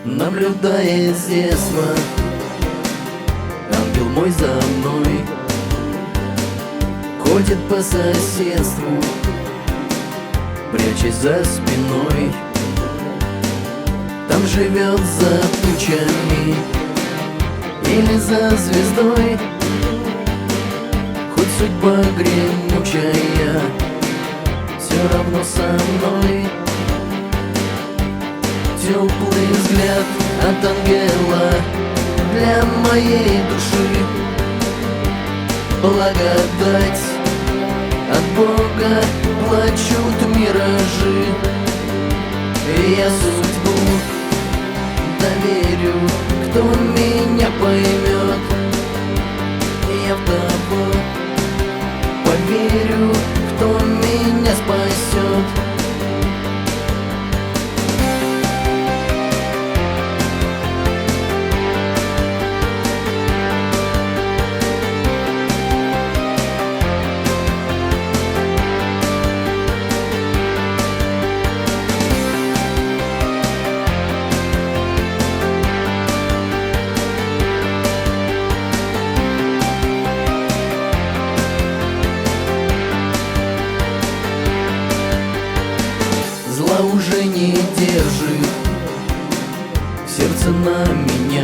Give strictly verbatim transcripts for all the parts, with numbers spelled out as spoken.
наблюдая с детства. Ангел мой за мной ходит по соседству, прячась за спиной. Там живет за тучами или за звездой. Хоть судьба гремучая, все равно со мной. Теплый взгляд от ангела для моей души, благодать от Бога, плачут миражи. И я судьбу доверю, кто меня поймет. Я в того поверю, кто меня спасет. Зла уже не держит сердце на меня.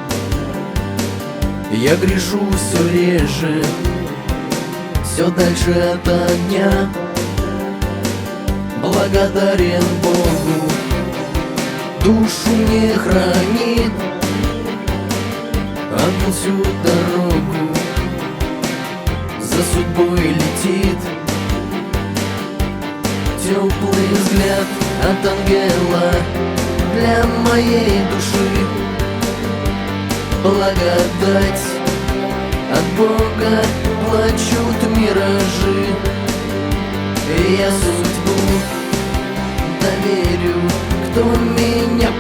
Я грешу все реже, все дальше от огня. Благодарен Богу, душу не хранит. Ангел всю дорогу за судьбой летит. Теплый взгляд от ангела для моей души, благодать от Бога, плачут миражи. И я судьбу доверю, кто меня